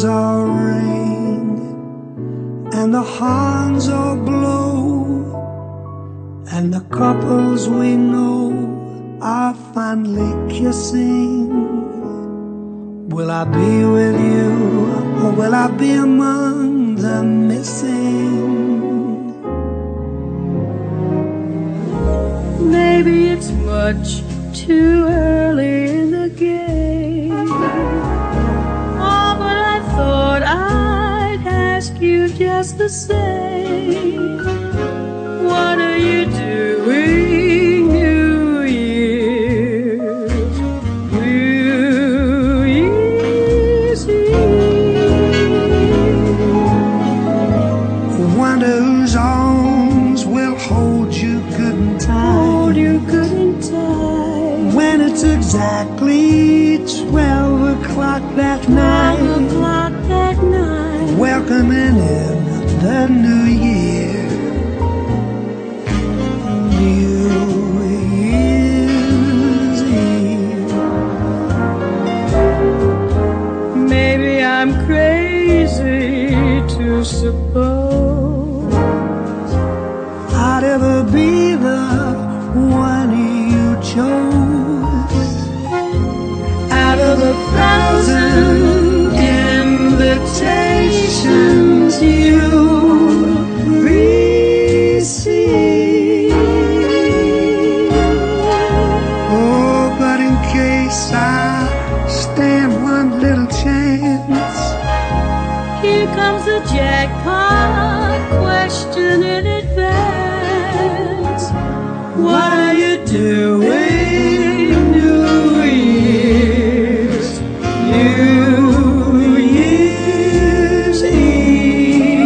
bells all ring and the horns all blow, and the couples we know are finally kissing. Will I be with you, or will I be among the missing? Maybe it's much too early in the game. Oh, but I thought I'd ask you just the same. What are you doing, New Year's? New Year's Eve. Wonder whose arms will hold you good and tight. Hold you good and tight. When it's exactly 12 o'clock that night. 12 o'clock that night. Welcoming in the new year. New Year's Eve. Maybe I'm crazy to suppose I'd ever be the one you chose. Out of 1,000 invitations you receive. Oh, but in case I stand one little chance, here comes the jackpot question in advance. what are you doing, New Year's? New Year's Eve.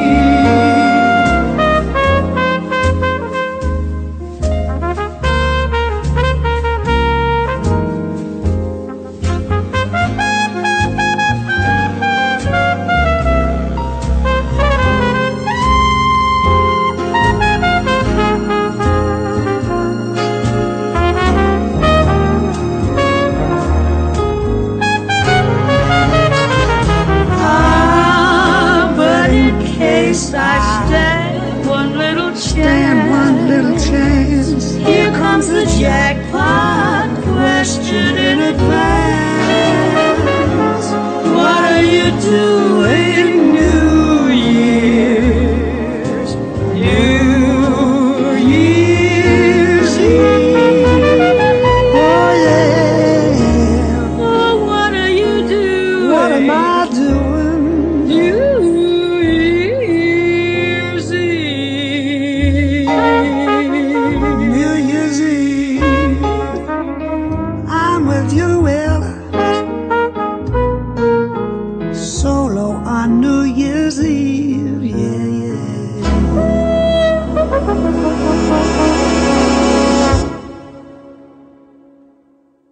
I stand one little chance. Stand one little chance. Here comes the jackpot question in advance. What are you doing, New Year's? New Year's Eve. Oh yeah. Oh, what are you doing? What am I doing? New Year's Eve. New Year's Eve. I'm with you, Will. Solo on New Year's Eve. Yeah, yeah.